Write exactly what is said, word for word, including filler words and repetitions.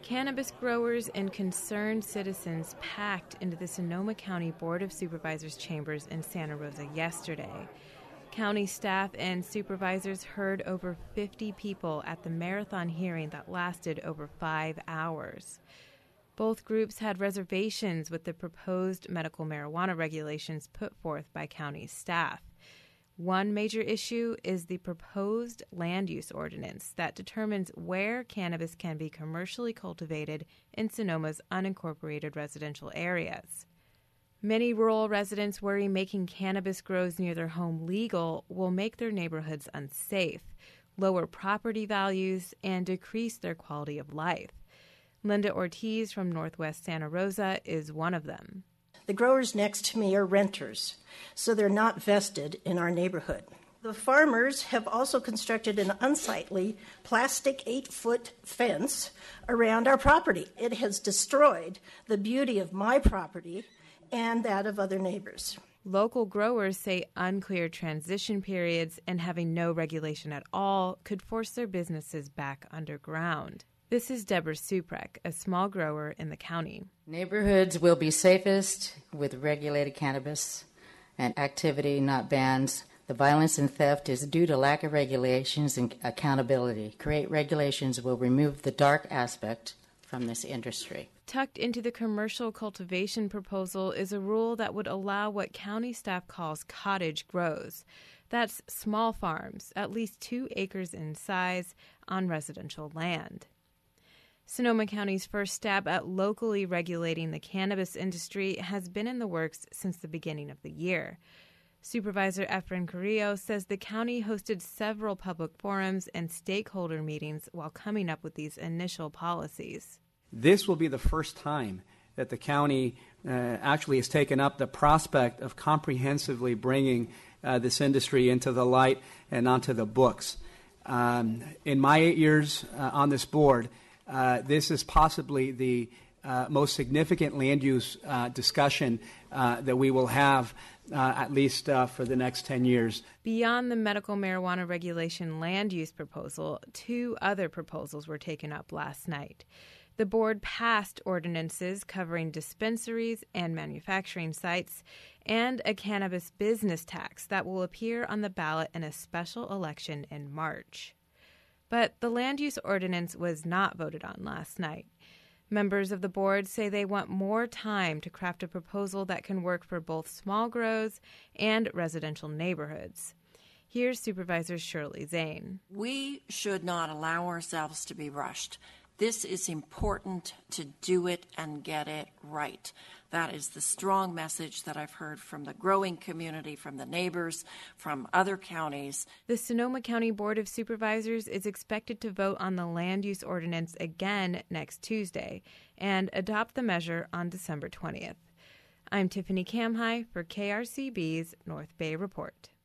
Cannabis growers and concerned citizens packed into the Sonoma County Board of Supervisors chambers in Santa Rosa yesterday. County staff and supervisors heard over fifty people at the marathon hearing that lasted over five hours. Both groups had reservations with the proposed medical marijuana regulations put forth by county staff. One major issue is the proposed land use ordinance that determines where cannabis can be commercially cultivated in Sonoma's unincorporated residential areas. Many rural residents worry making cannabis grows near their home legal will make their neighborhoods unsafe, lower property values, and decrease their quality of life. Linda Ortiz from Northwest Santa Rosa is one of them. The growers next to me are renters, so they're not vested in our neighborhood. The farmers have also constructed an unsightly plastic eight-foot fence around our property. It has destroyed the beauty of my property and that of other neighbors. Local growers say unclear transition periods and having no regulation at all could force their businesses back underground. This is Deborah Suprek, a small grower in the county. Neighborhoods will be safest with regulated cannabis and activity, not bans. The violence and theft is due to lack of regulations and accountability. Create regulations will remove the dark aspect from this industry. Tucked into the commercial cultivation proposal is a rule that would allow what county staff calls cottage grows. That's small farms, at least two acres in size, on residential land. Sonoma County's first stab at locally regulating the cannabis industry has been in the works since the beginning of the year. Supervisor Efren Carrillo says the county hosted several public forums and stakeholder meetings while coming up with these initial policies. This will be the first time that the county uh, actually has taken up the prospect of comprehensively bringing uh, this industry into the light and onto the books. Um, in my eight years uh, on this board, Uh, this is possibly the uh, most significant land use uh, discussion uh, that we will have uh, at least uh, for the next ten years. Beyond the medical marijuana regulation land use proposal, two other proposals were taken up last night. The board passed ordinances covering dispensaries and manufacturing sites and a cannabis business tax that will appear on the ballot in a special election in March. But the land use ordinance was not voted on last night. Members of the board say they want more time to craft a proposal that can work for both small grows and residential neighborhoods. Here's Supervisor Shirley Zane. We should not allow ourselves to be rushed. This is important to do it and get it right. That is the strong message that I've heard from the growing community, from the neighbors, from other counties. The Sonoma County Board of Supervisors is expected to vote on the land use ordinance again next Tuesday and adopt the measure on December twentieth. I'm Tiffany Kamhai for K R C B's North Bay Report.